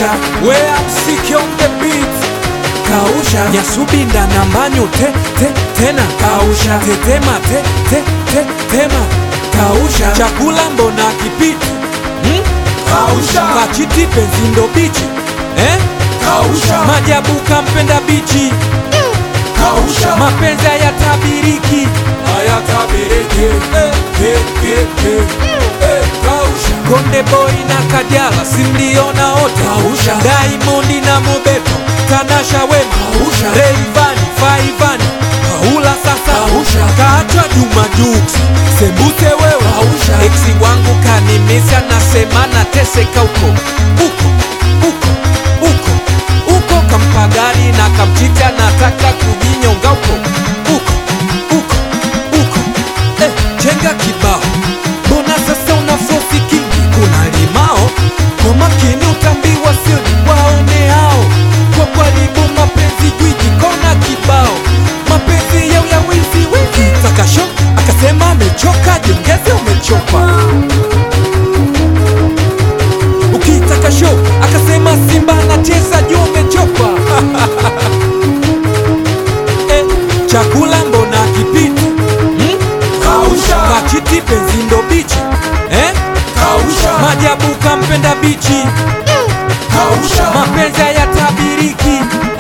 kausha. Where I'm sick on the beat. Kausha. Nyasubinda na mbanyo tena Kausha. Tetema tema Kausha. Chakula mbona kipiti Kausha. Kachiti penzi ndo bichi Kausha. Majabu kampenda bichi Kausha. Mapenzi hayatabiriki Kausha. Konde Boy na Kajala simliona wote. Kausha. Diamond na Mobeto Tanasha Wema. Kausha. Rayvanny Faivani Paula sasa. Kausha. Kaachwa Juma Jux Sembuse wewe. Kausha. Eksi wangu kanimisi anasema nateseka uko kampa gari na kamchita nataka kujinyonga uko chenga kibao. Mbona sasa unafosi kingi kuna limao. Kwa makini utambiwa siri waone hao. Kwa karibu mapenzi gwiji kona kibao. Mapenzi yao ya wizi Takasho akasema amechoka jiongeze umechoka. Ukitaka show akasema Simba anacheza juu umechoka. Chakula mbona kipiti Kausha. Kachiti penzi ndo bichi Kausha. Majabu kampenda bichi Kausha. Mapenzi hayatabiriki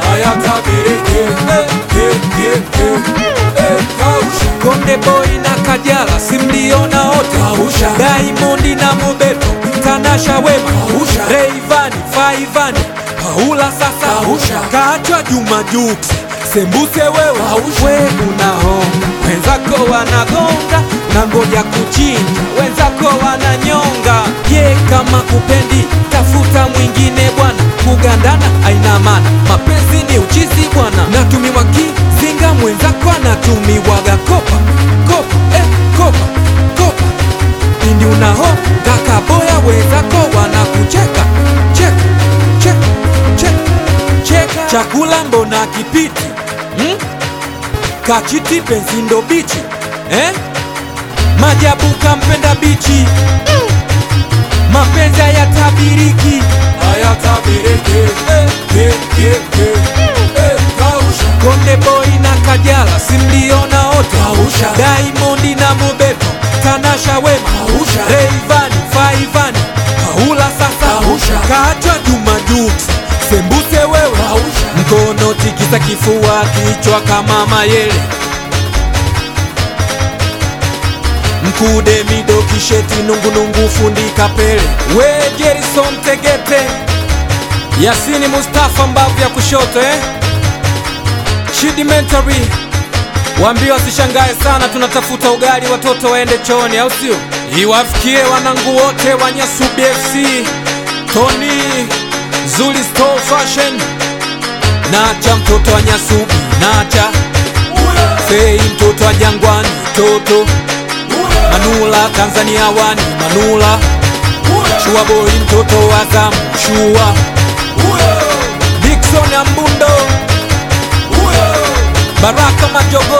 Kausha. Konde Boy na Kajala simliona wote. Kausha. Diamond na Mobeto Tanasha Wema. Kausha. Rayvanny Faivani Paula sasa. Kausha. Kaachwa Juma Jux Sembuse wewe. Kausha. We unahonga wenzako wanagonga na ngoja kuchinja wenzako wananyonga. Ye kama kupendi tafuta mwingine bwana. Kugandana haina maana mapenzi ni uchizi bwana. Natumiwa kizinga mwenzako anatumiwaga kopa pindi unahonga kaboya wenzako wanakucheka cheka. Chakula mbona kipiti Kachiti penzi ndo bichi Majabu kampenda bichi Mapenzi hayatabiriki Kausha. Konde Boy na Kajala simliona wote. Kausha. Diamond na Mobeto Tanasha Wema. Kausha. Rayvanny Faivani Paula sasa. Kausha. Kaachwa Juma Jux Sembuse wewe. Kausha. Mkono tikisa kifua kichwa kama mayele. Mkude mido kisheti nungunungu fundika pele. We Jerison Tegete Yasini Mustafa mbavu ya kushoto Shidimentary waambie wasishangae sana tunatafuta ugali watoto waende chooni au sio? Iwafikie wanangu wote wa Nyasubi FC Tony Zuli Store Fashion Nacha mtoto wa Nyasubi Nacha Fei mtoto wa Jangwani Toto Manula Tanzania wani Manula Shua Boy mtoto wa Zamu Shua Dickson Ambundo Baraka Majogo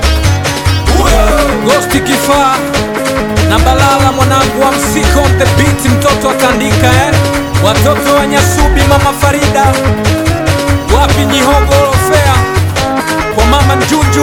Ghosti Kifaa na Balala mwanangu wa Msiko on the beat mtoto atandika Watoto wa Nyasubi Mama Farida Wapi Nyihogoro Fair kwa Mama Njunju